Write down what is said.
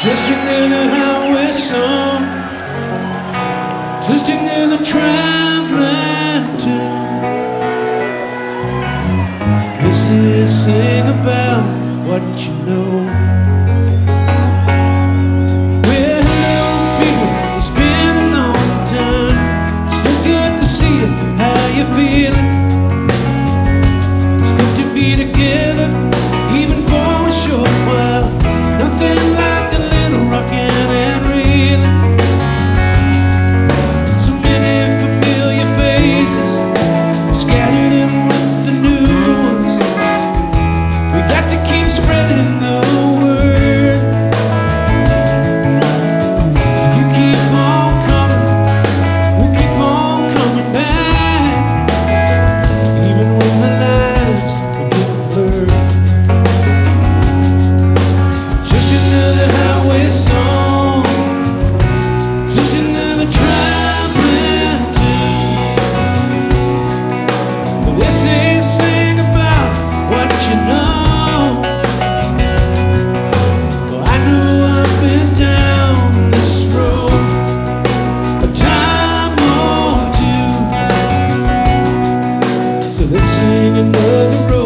Just another highway song, just another traveling tune. This is sing about what you know. Well, hello people, it's been a long time. So good to see you, how you feeling? It's good to be together, even for a short while. Nothing like a little rockin' and reelin'. So many familiar faces scattered in with the new ones. We got to keep spreading the word. You keep on coming, we'll keep on coming back, even when the lines are getting blurred. Just another highway song, just another traveling tune. Well, this ain't sing about what you know. Well, I know I've been down this road a time or two, so let's sing another road.